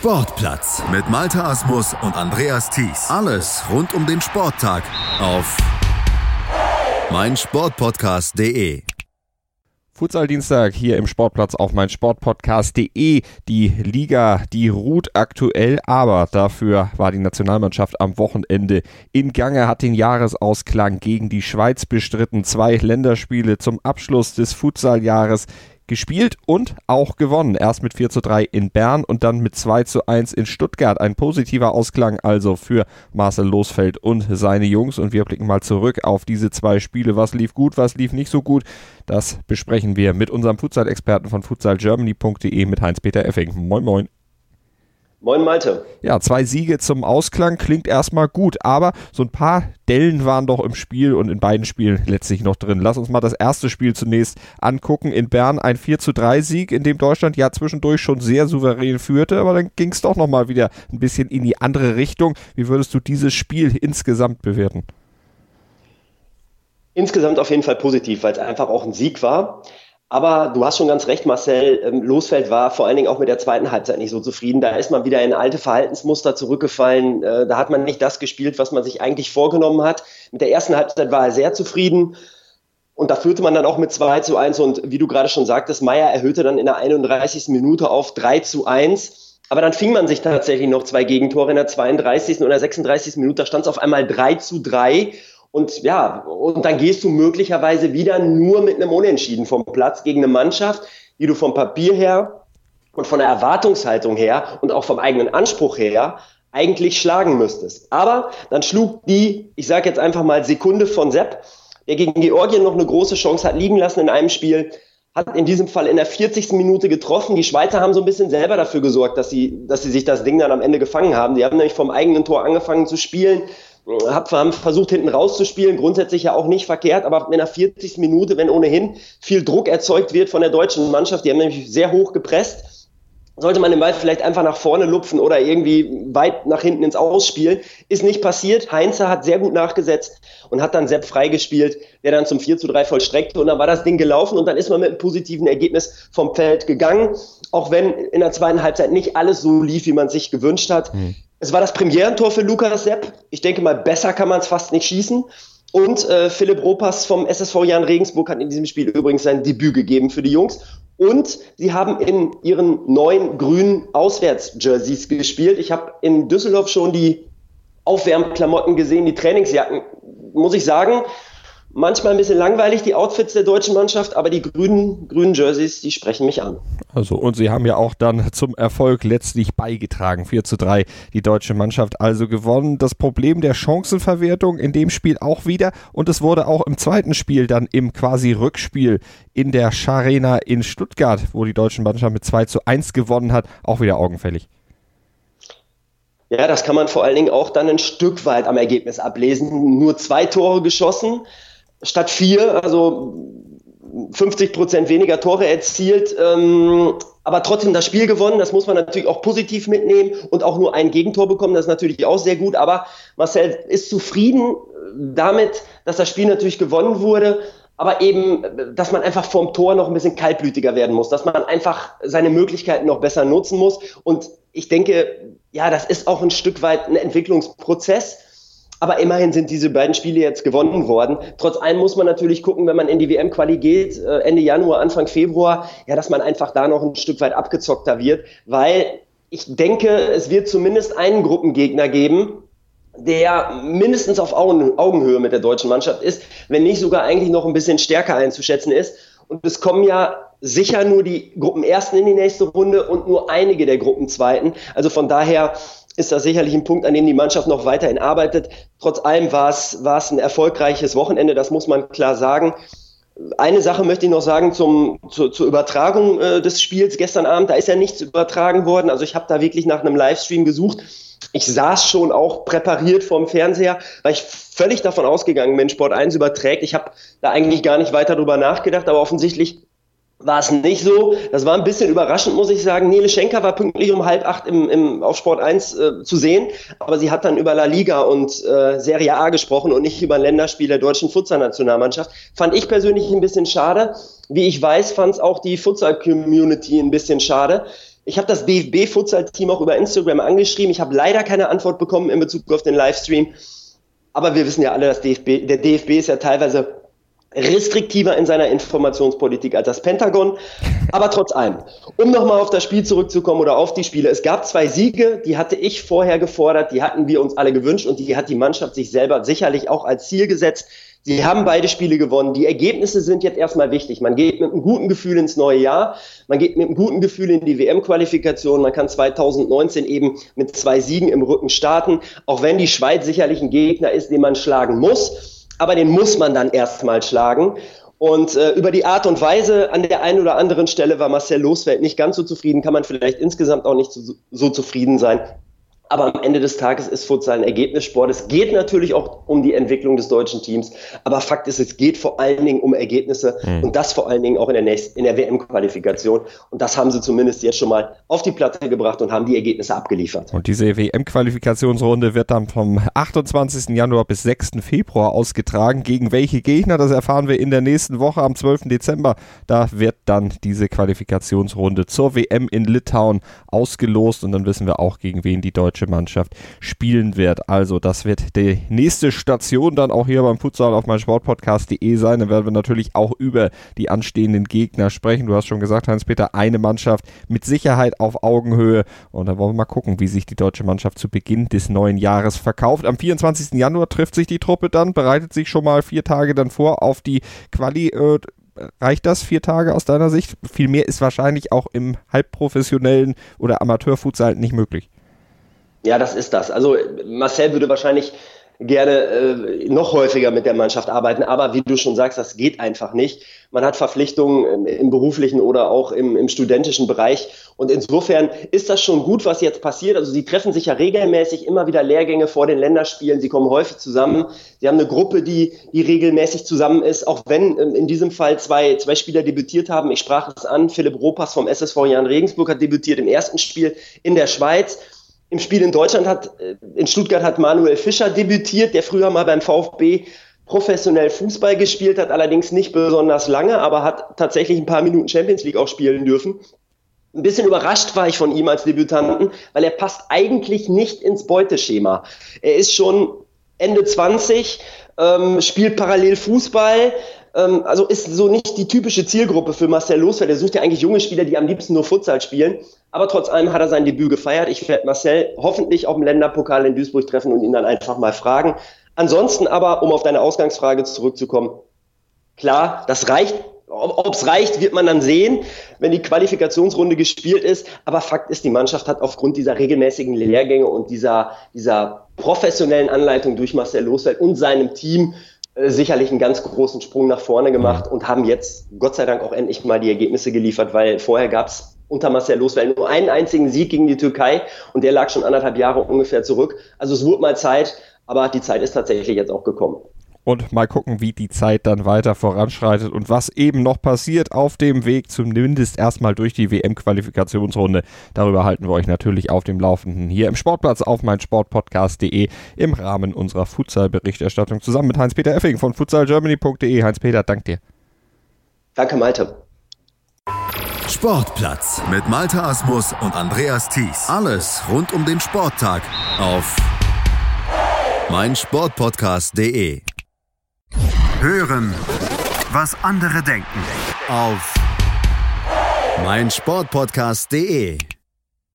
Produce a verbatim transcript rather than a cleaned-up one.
Sportplatz mit Malte Asmus und Andreas Thies. Alles rund um den Sporttag auf meinsportpodcast punkt de. Futsal-Dienstag hier im Sportplatz auf meinsportpodcast punkt de. Die Liga, die ruht aktuell, aber dafür war die Nationalmannschaft am Wochenende in Gange, hat den Jahresausklang gegen die Schweiz bestritten. Zwei Länderspiele zum Abschluss des Futsaljahres gespielt und auch gewonnen. Erst mit vier zu drei in Bern und dann mit zwei zu eins in Stuttgart. Ein positiver Ausklang also für Marcel Losfeld und seine Jungs. Und wir blicken mal zurück auf diese zwei Spiele. Was lief gut, was lief nicht so gut? Das besprechen wir mit unserem Futsal-Experten von futsal germany punkt de, mit Heinz-Peter Effing. Moin, moin. Moin Malte. Ja, zwei Siege zum Ausklang klingt erstmal gut, aber so ein paar Dellen waren doch im Spiel und in beiden Spielen letztlich noch drin. Lass uns mal das erste Spiel zunächst angucken. In Bern ein vier zu drei Sieg, in dem Deutschland ja zwischendurch schon sehr souverän führte, aber dann ging es doch nochmal wieder ein bisschen in die andere Richtung. Wie würdest du dieses Spiel insgesamt bewerten? Insgesamt auf jeden Fall positiv, weil es einfach auch ein Sieg war. Aber du hast schon ganz recht, Marcel, Losfeld war vor allen Dingen auch mit der zweiten Halbzeit nicht so zufrieden. Da ist man wieder in alte Verhaltensmuster zurückgefallen. Da hat man nicht das gespielt, was man sich eigentlich vorgenommen hat. Mit der ersten Halbzeit war er sehr zufrieden. Und da führte man dann auch mit zwei zu eins. Und wie du gerade schon sagtest, Meier erhöhte dann in der einunddreißigsten Minute auf drei zu eins. Aber dann fing man sich tatsächlich noch zwei Gegentore in der zweiunddreißigsten und der sechsunddreißigsten Minute. Da stand es auf einmal drei zu drei. Und ja, und dann gehst du möglicherweise wieder nur mit einem Unentschieden vom Platz gegen eine Mannschaft, die du vom Papier her und von der Erwartungshaltung her und auch vom eigenen Anspruch her eigentlich schlagen müsstest. Aber dann schlug die, ich sage jetzt einfach mal Sekunde von Sepp, der gegen Georgien noch eine große Chance hat liegen lassen in einem Spiel, hat in diesem Fall in der vierzigsten Minute getroffen. Die Schweizer haben so ein bisschen selber dafür gesorgt, dass sie, dass sie sich das Ding dann am Ende gefangen haben. Die haben nämlich vom eigenen Tor angefangen zu spielen, haben versucht, hinten rauszuspielen, grundsätzlich ja auch nicht verkehrt, aber in der vierzigsten Minute, wenn ohnehin viel Druck erzeugt wird von der deutschen Mannschaft, die haben nämlich sehr hoch gepresst, sollte man den Ball vielleicht einfach nach vorne lupfen oder irgendwie weit nach hinten ins Ausspielen. Ist nicht passiert. Heinze hat sehr gut nachgesetzt und hat dann Sepp freigespielt, der dann zum vier zu drei vollstreckte und dann war das Ding gelaufen und dann ist man mit einem positiven Ergebnis vom Feld gegangen, auch wenn in der zweiten Halbzeit nicht alles so lief, wie man sich gewünscht hat. Mhm. Es war das Premierentor für Lukas Sepp. Ich denke mal, besser kann man es fast nicht schießen. Und äh, Philipp Ropas vom S S V Jan Regensburg hat in diesem Spiel übrigens sein Debüt gegeben für die Jungs. Und sie haben in ihren neuen grünen Auswärts-Jerseys gespielt. Ich habe in Düsseldorf schon die Aufwärmklamotten gesehen, die Trainingsjacken. Muss ich sagen, manchmal ein bisschen langweilig, die Outfits der deutschen Mannschaft, aber die grünen, grünen Jerseys, die sprechen mich an. Also, und sie haben ja auch dann zum Erfolg letztlich beigetragen. vier zu drei, die deutsche Mannschaft also gewonnen. Das Problem der Chancenverwertung in dem Spiel auch wieder. Und es wurde auch im zweiten Spiel dann im quasi Rückspiel in der Scharena in Stuttgart, wo die deutsche Mannschaft mit zwei zu eins gewonnen hat, auch wieder augenfällig. Ja, das kann man vor allen Dingen auch dann ein Stück weit am Ergebnis ablesen. Nur zwei Tore geschossen statt vier, also fünfzig Prozent weniger Tore erzielt, ähm, aber trotzdem das Spiel gewonnen. Das muss man natürlich auch positiv mitnehmen und auch nur ein Gegentor bekommen. Das ist natürlich auch sehr gut, aber Marcel ist zufrieden damit, dass das Spiel natürlich gewonnen wurde, aber eben, dass man einfach vorm Tor noch ein bisschen kaltblütiger werden muss, dass man einfach seine Möglichkeiten noch besser nutzen muss. Und ich denke, ja, das ist auch ein Stück weit ein Entwicklungsprozess. Aber immerhin sind diese beiden Spiele jetzt gewonnen worden. Trotz allem muss man natürlich gucken, wenn man in die W M-Quali geht, Ende Januar, Anfang Februar, ja, dass man einfach da noch ein Stück weit abgezockter wird. Weil ich denke, es wird zumindest einen Gruppengegner geben, der mindestens auf Augen, Augenhöhe mit der deutschen Mannschaft ist, wenn nicht sogar eigentlich noch ein bisschen stärker einzuschätzen ist. Und es kommen ja sicher nur die Gruppenersten in die nächste Runde und nur einige der Gruppenzweiten. Also von daher ist das sicherlich ein Punkt, an dem die Mannschaft noch weiterhin arbeitet. Trotz allem war es, war es ein erfolgreiches Wochenende, das muss man klar sagen. Eine Sache möchte ich noch sagen zum, zur, zur Übertragung äh, des Spiels gestern Abend. Da ist ja nichts übertragen worden. Also ich habe da wirklich nach einem Livestream gesucht. Ich saß schon auch präpariert vorm Fernseher, weil ich völlig davon ausgegangen bin, Sport eins überträgt. Ich habe da eigentlich gar nicht weiter drüber nachgedacht, aber offensichtlich war es nicht so. Das war ein bisschen überraschend, muss ich sagen. Nele Schenker war pünktlich um halb acht im, im, auf Sport eins äh, zu sehen, aber sie hat dann über La Liga und äh, Serie A gesprochen und nicht über ein Länderspiel der deutschen Futsal-Nationalmannschaft. Fand ich persönlich ein bisschen schade. Wie ich weiß, fand es auch die Futsal-Community ein bisschen schade. Ich habe das D F B-Futsal-Team auch über Instagram angeschrieben. Ich habe leider keine Antwort bekommen in Bezug auf den Livestream. Aber wir wissen ja alle, dass D F B, der D F B ist ja teilweise restriktiver in seiner Informationspolitik als das Pentagon. Aber trotz allem, um nochmal auf das Spiel zurückzukommen oder auf die Spiele. Es gab zwei Siege, die hatte ich vorher gefordert, die hatten wir uns alle gewünscht und die hat die Mannschaft sich selber sicherlich auch als Ziel gesetzt. Sie haben beide Spiele gewonnen. Die Ergebnisse sind jetzt erstmal wichtig. Man geht mit einem guten Gefühl ins neue Jahr. Man geht mit einem guten Gefühl in die W M-Qualifikation. Man kann zwanzig neunzehn eben mit zwei Siegen im Rücken starten. Auch wenn die Schweiz sicherlich ein Gegner ist, den man schlagen muss. Aber den muss man dann erstmal schlagen. Und äh, über die Art und Weise an der einen oder anderen Stelle war Marcel Losfeld nicht ganz so zufrieden. Kann man vielleicht insgesamt auch nicht so, so zufrieden sein. Aber am Ende des Tages ist Futsal ein Ergebnissport. Es geht natürlich auch um die Entwicklung des deutschen Teams. Aber Fakt ist, es geht vor allen Dingen um Ergebnisse. Mhm. Und das vor allen Dingen auch in der nächsten, in der W M-Qualifikation. Und das haben sie zumindest jetzt schon mal auf die Platte gebracht und haben die Ergebnisse abgeliefert. Und diese W M-Qualifikationsrunde wird dann vom achtundzwanzigsten Januar bis sechsten Februar ausgetragen. Gegen welche Gegner, das erfahren wir in der nächsten Woche am zwölften Dezember. Da wird dann diese Qualifikationsrunde zur W M in Litauen ausgelost. Und dann wissen wir auch, gegen wen die deutsche Mannschaft spielen wird. Also das wird die nächste Station dann auch hier beim Futsal auf meinsportpodcast punkt de sein. Dann werden wir natürlich auch über die anstehenden Gegner sprechen. Du hast schon gesagt, Heinz-Peter, eine Mannschaft mit Sicherheit auf Augenhöhe. Und dann wollen wir mal gucken, wie sich die deutsche Mannschaft zu Beginn des neuen Jahres verkauft. Am vierundzwanzigsten Januar trifft sich die Truppe dann, bereitet sich schon mal vier Tage dann vor auf die Quali. Äh, Reicht das, vier Tage aus deiner Sicht? Viel mehr ist wahrscheinlich auch im halbprofessionellen oder Amateurfutsal nicht möglich. Ja, das ist das. Also Marcel würde wahrscheinlich gerne äh, noch häufiger mit der Mannschaft arbeiten, aber wie du schon sagst, das geht einfach nicht. Man hat Verpflichtungen im, im beruflichen oder auch im, im studentischen Bereich und insofern ist das schon gut, was jetzt passiert. Also sie treffen sich ja regelmäßig immer wieder Lehrgänge vor den Länderspielen, sie kommen häufig zusammen. Sie haben eine Gruppe, die, die regelmäßig zusammen ist, auch wenn ähm, in diesem Fall zwei, zwei Spieler debütiert haben. Ich sprach es an, Philipp Ropas vom S S V Jan Regensburg hat debütiert im ersten Spiel in der Schweiz. Im Spiel in Deutschland hat, in Stuttgart hat Manuel Fischer debütiert, der früher mal beim VfB professionell Fußball gespielt hat, allerdings nicht besonders lange, aber hat tatsächlich ein paar Minuten Champions League auch spielen dürfen. Ein bisschen überrascht war ich von ihm als Debütanten, weil er passt eigentlich nicht ins Beuteschema. Er ist schon Ende zwanzig, ähm, spielt parallel Fußball, ähm, also ist so nicht die typische Zielgruppe für Marcel Losfeld. Er sucht ja eigentlich junge Spieler, die am liebsten nur Futsal spielen. Aber trotz allem hat er sein Debüt gefeiert. Ich werde Marcel hoffentlich auch im Länderpokal in Duisburg treffen und ihn dann einfach mal fragen. Ansonsten aber, um auf deine Ausgangsfrage zurückzukommen, klar, das reicht. Ob es reicht, wird man dann sehen, wenn die Qualifikationsrunde gespielt ist. Aber Fakt ist, die Mannschaft hat aufgrund dieser regelmäßigen Lehrgänge und dieser, dieser professionellen Anleitung durch Marcel Losfeld und seinem Team äh, sicherlich einen ganz großen Sprung nach vorne gemacht und haben jetzt Gott sei Dank auch endlich mal die Ergebnisse geliefert, weil vorher gab es unter Marcel Losfeld nur einen einzigen Sieg gegen die Türkei und der lag schon anderthalb Jahre ungefähr zurück. Also es wurde mal Zeit, aber die Zeit ist tatsächlich jetzt auch gekommen. Und mal gucken, wie die Zeit dann weiter voranschreitet und was eben noch passiert auf dem Weg, zumindest erstmal durch die W M-Qualifikationsrunde. Darüber halten wir euch natürlich auf dem Laufenden hier im Sportplatz auf meinsportpodcast punkt de im Rahmen unserer Futsal-Berichterstattung zusammen mit Heinz-Peter Effing von futsal germany punkt de. Heinz-Peter, danke dir. Danke, Malte. Sportplatz mit Malte Asmus und Andreas Thies. Alles rund um den Sporttag auf meinsportpodcast punkt de. Hören, was andere denken auf meinsportpodcast punkt de.